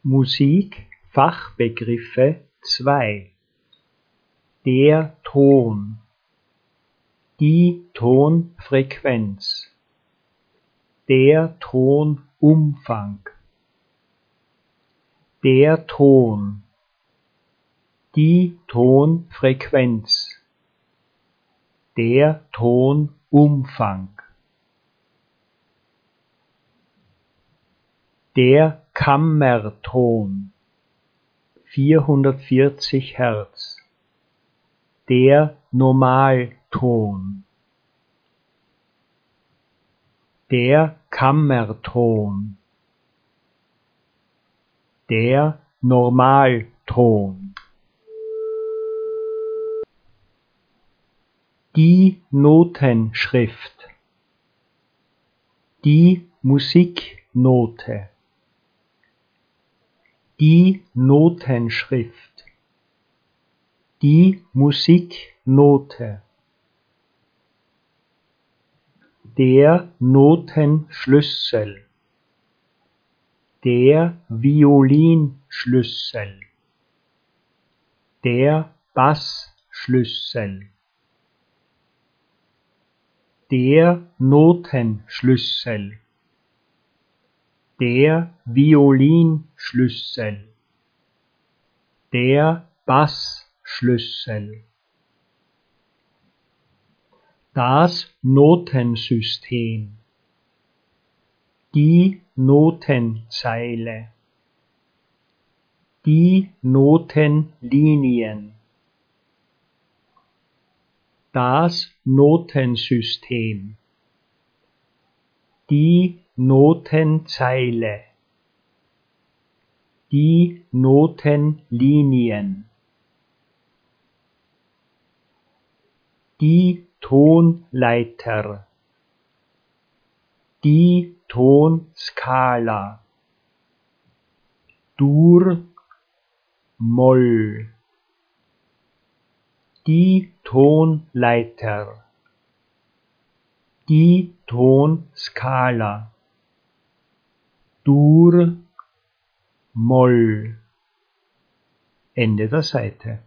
Musik-Fachbegriffe 2 Der Ton, die Tonfrequenz, der Tonumfang, der Ton, die Tonfrequenz, der Tonumfang, der Kammerton 440 Hertz, der Normalton, der Kammerton, der Normalton, die Notenschrift, die Musiknote, die Notenschrift, die Musiknote, der Notenschlüssel, der Violinschlüssel, der Bassschlüssel, der Notenschlüssel, der Violinschlüssel, der Bassschlüssel, das Notensystem, die Notenzeile, die Notenlinien, das Notensystem, die Notenzeile, die Notenlinien, die Tonleiter, die Tonskala, Dur, Moll, die Tonleiter, die Tonskala, Dur, Moll. Ende der Seite.